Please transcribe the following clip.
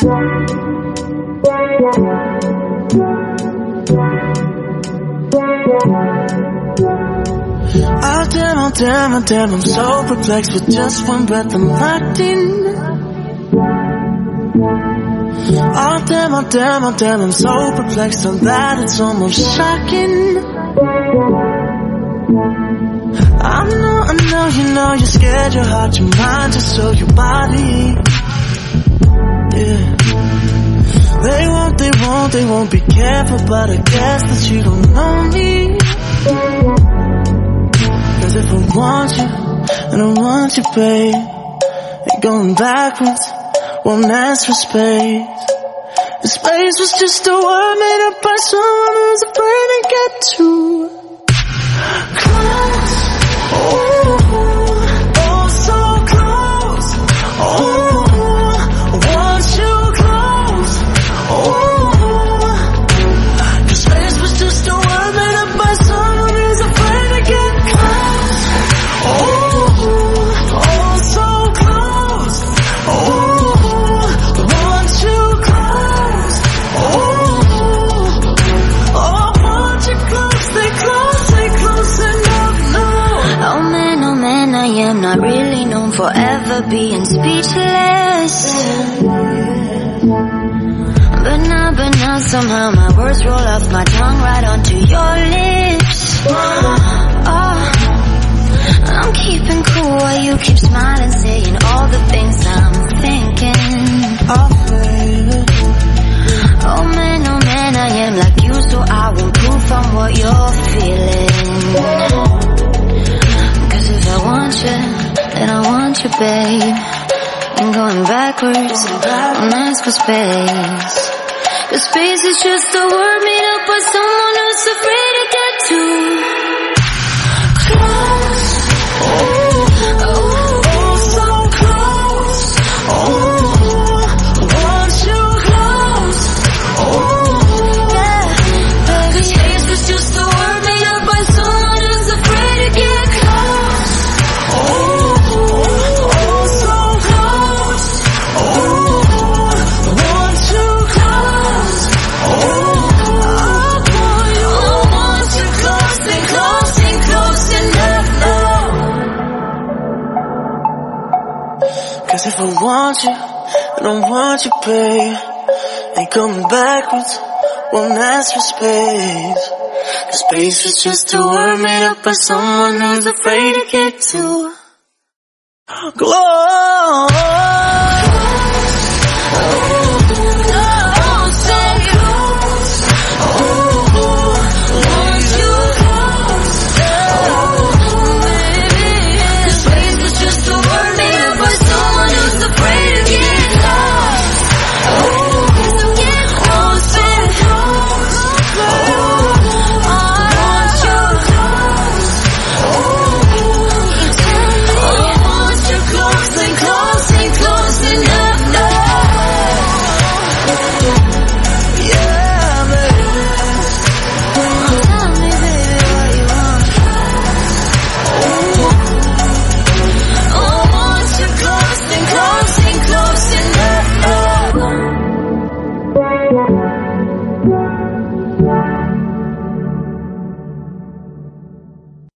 Oh damn, I'm so perplexed. With just one breath I'm locked in. Oh damn, I'm so perplexed. So that it's almost shocking. I know, you're scared. Your heart, your mind, just so your body. Yeah. They won't be careful, but I guess that you don't know me. Cause if I want you, and I want you, babe, and going backwards won't ask for space. The space was just a word made up by someone who's afraid to get too close. Oh, so close. Oh, I want you close. Oh, the space was just a word made up by someone who's afraid to get close. Oh, so close. Oh, I want you close. Oh, I want you close, stay close enough, no. Oh man, I am not really known for ever being speechless. But now somehow my words roll off my tongue right onto your lips. Oh, I'm keeping cool while you keep smiling, saying all the things I'm thinking. Oh, baby. Oh man, I am like you, so I won't prove from what you're feeling. Cause if I want you, then I want you, babe. And going backwards, don't ask for space. Cause space is just a word made up by someone who's afraid to get too close. Oh, so close. Oh, I want you close. Oh, Yeah, baby, space was just a word made up by someone who's afraid to get close. oh, so close. Oh, I want you close. Oh, I want you close, stay close enough now. Cause if I want you, I don't want you, babe. Ain't coming backwards, won't ask for space. Cause space is just a word made up by someone who's afraid to get too close.